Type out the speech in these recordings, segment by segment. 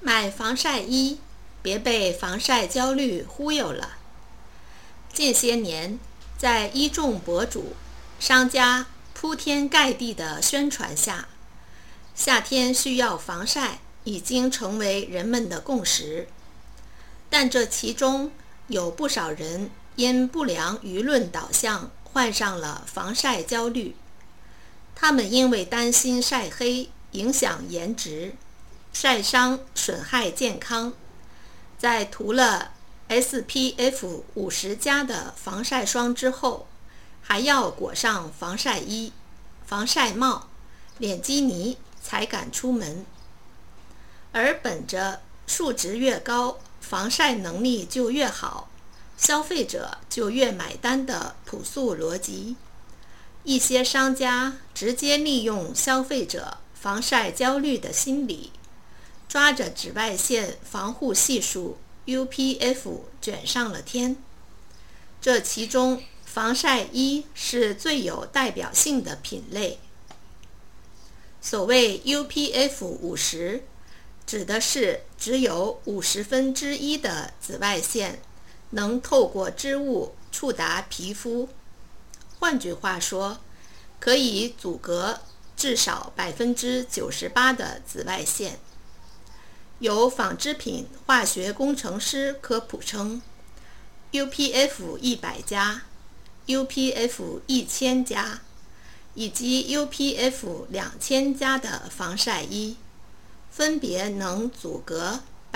买防晒衣，别被防晒焦虑忽悠了。近些年，在衣重博主、商家铺天盖地的宣传下，夏天需要防晒已经成为人们的共识。但这其中有不少人因不良舆论导向患上了防晒焦虑。他们因为担心晒黑影响颜值、晒伤损害健康，在涂了 SPF 50+的防晒霜之后，还要裹上防晒衣、防晒帽、脸基尼才敢出门。而本着数值越高，防晒能力就越好，消费者就越买单的朴素逻辑，一些商家直接利用消费者防晒焦虑的心理，抓着紫外线防护系数 UPF 卷上了天。这其中防晒衣是最有代表性的品类。所谓 UPF 50，指的是只有1/50的紫外线能透过织物触达皮肤，换句话说，可以阻隔至少98%的紫外线。有纺织品化学工程师科普称，UPF 100+、UPF 1000+以及 UPF 2000+的防晒衣，分别能阻隔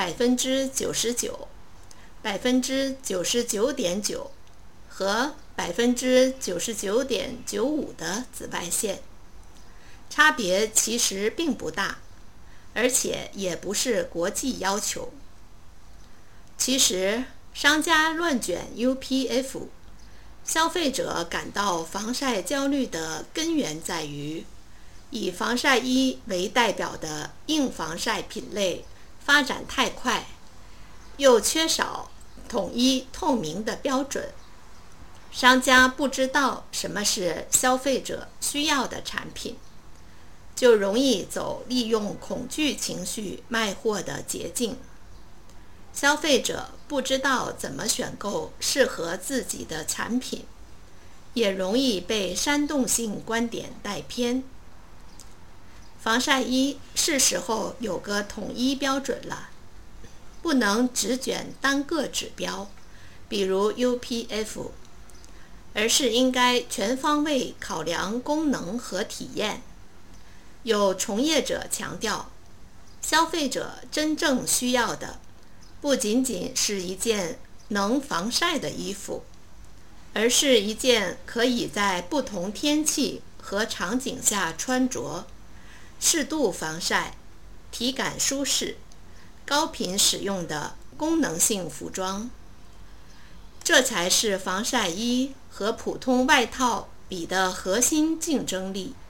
99%、99.9%和99.95%的紫外线，差别其实并不大，而且也不是国际要求。其实，商家乱卷 UPF， 消费者感到防晒焦虑的根源在于，以防晒衣为代表的硬防晒品类发展太快，又缺少统一透明的标准，商家不知道什么是消费者需要的产品，就容易走利用恐惧情绪卖货的捷径。消费者不知道怎么选购适合自己的产品，也容易被煽动性观点带偏。防晒衣是时候有个统一标准了，不能只卷单个指标，比如 UPF， 而是应该全方位考量功能和体验。有从业者强调，消费者真正需要的不仅仅是一件能防晒的衣服，而是一件可以在不同天气和场景下穿着，适度防晒、体感舒适、高频使用的功能性服装。这才是防晒衣和普通外套比的核心竞争力。